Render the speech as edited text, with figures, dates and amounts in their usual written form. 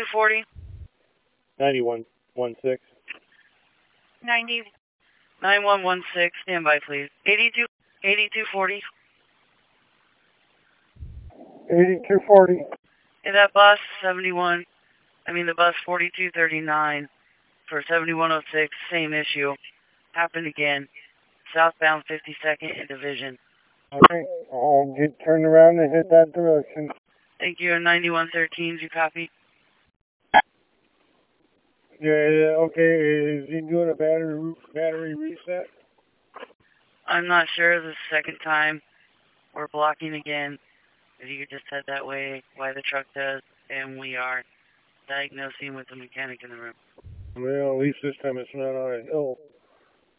8240. 9116. 9116, stand by please. 8240. 8240. Hey, that bus the bus 4239 for 7106, same issue. Happened again. Southbound 52nd and Division. Okay, I'll get turned around and hit that direction. Thank you. 9113, did you copy? Yeah, okay, is he doing a battery reset? I'm not sure. This is the second time we're blocking again. If you could just head that way, why the truck does, and we are diagnosing with the mechanic in the room. Well, at least this time it's not on a hill.